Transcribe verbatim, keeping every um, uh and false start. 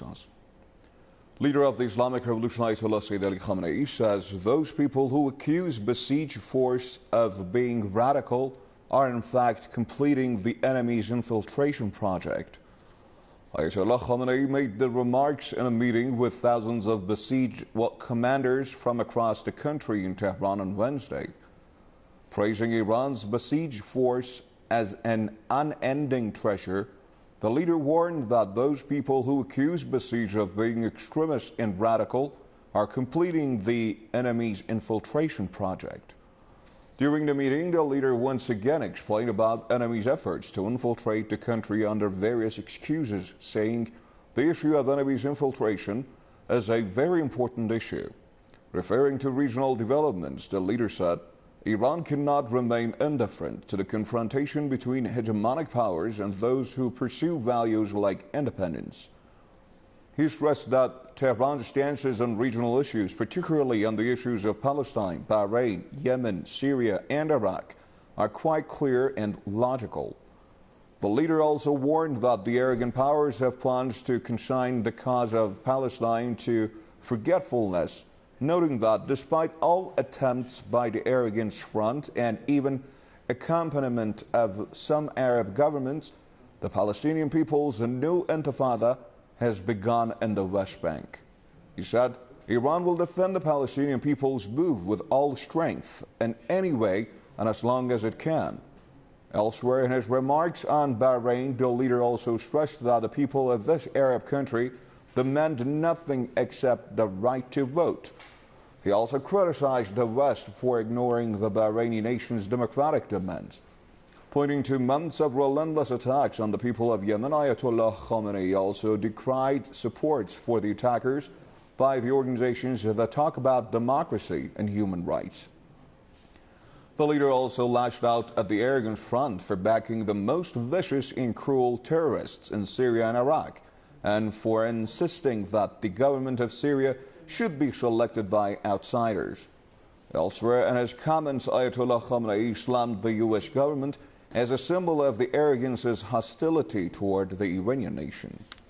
to us. Leader of the Islamic Revolution Ayatollah Sayyid Ali Khamenei says those people who accuse besieged force of being radical are in fact completing the enemy's infiltration project. Ayatollah Khamenei made the remarks in a meeting with thousands of besieged commanders from across the country in Tehran on Wednesday. Praising Iran's besieged force as an unending treasure, the leader warned that those people who accuse besieged of being extremist and radical are completing the enemy's infiltration project. During the meeting, the leader once again explained about enemy's efforts to infiltrate the country under various excuses, saying the issue of enemy's infiltration is a very important issue. Referring to regional developments, the leader said, Iran cannot remain indifferent to the confrontation between hegemonic powers and those who pursue values like independence. He stressed that Tehran's stances on regional issues, particularly on the issues of Palestine, Bahrain, Yemen, Syria, and Iraq, are quite clear and logical. The leader also warned that the arrogant powers have plans to consign the cause of Palestine to forgetfulness, noting that despite all attempts by the Arrogance Front and even accompaniment of some Arab governments, the Palestinian people's new intifada has begun in the West Bank. He said, Iran will defend the Palestinian people's move with all strength in any way and as long as it can. Elsewhere in his remarks on Bahrain, the leader also stressed that the people of this Arab country demand nothing except the right to vote. He also criticized the West for ignoring the Bahraini nation's democratic demands. Pointing to months of relentless attacks on the people of Yemen, Ayatollah Khamenei also decried support for the attackers by the organizations that talk about democracy and human rights. The leader also lashed out at the Arrogance Front for backing the most vicious and cruel terrorists in Syria and Iraq, and for insisting that the government of Syria should be selected by outsiders. Elsewhere in his comments, Ayatollah Khamenei slammed the U S government as a symbol of the arrogance's hostility toward the Iranian nation.